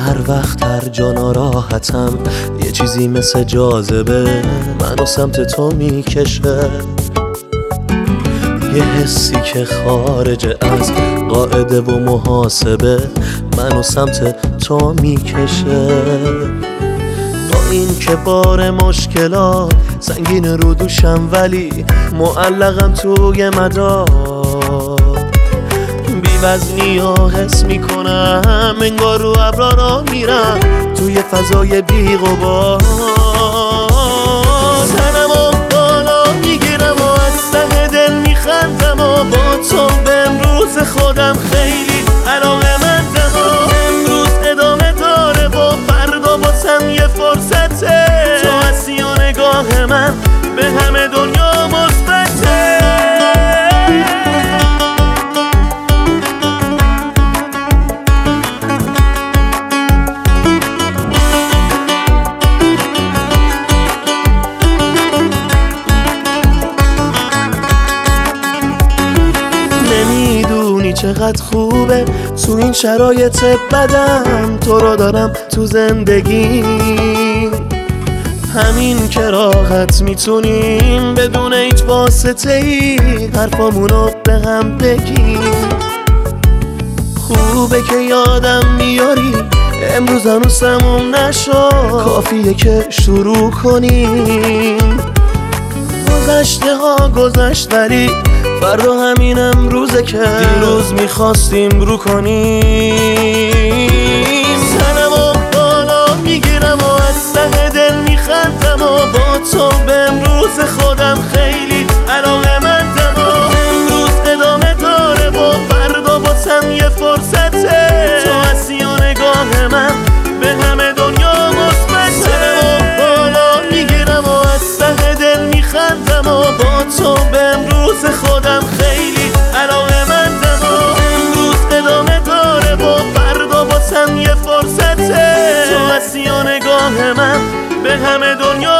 هر وقت هر جا ناراحتم یه چیزی مثل جاذبه منو سمت تو میکشه، یه حسی که خارج از قاعده و محاسبه منو سمت تو میکشه. با این که بار مشکلات سنگین رو دوشم ولی معلقم توی مدار، بی وزنی ها حس میکنم انگار رو ابرا را میرم توی فضای بی غبار. سرمو بالا میگیرم و از ته دل میخندم و با تو به امروز خودم خیلی علاقه‌مندم و امروز ادامه داره و فردا باسم یه فرصته، تو هستی و نگاه من به همه دنیا مثبته. نمیدونی چقدر خوبه تو این شرایط بدم تو رو دارم تو زندگی، همین که راحت میتونیم بدون هیچ واسطه ای حرفامونو به هم بگیم. خوبه که یادم میاری امروز هنوز تموم نشد، کافیه که شروع کنیم. گذشته ها گذشت ولی فردا همین امروزه که دیروز میخواستیم رو کنیم. سرمو بالا میگیرم و از ته دل میخندم و با تو به امروز خودم خیلی علاقه‌مندم و امروز ادامه داره و فردا باسم یه فرصته، تو هستی و نگاه من به همه دنیا مثبته. سرمو بالا میگیرم و از ته دل میخندم و با تو به امروز خودم خیلی علاقه‌مندم و امروز ادامه داره و فردا باسم یه فرصته، تو هستی و نگاه من به همه دنیا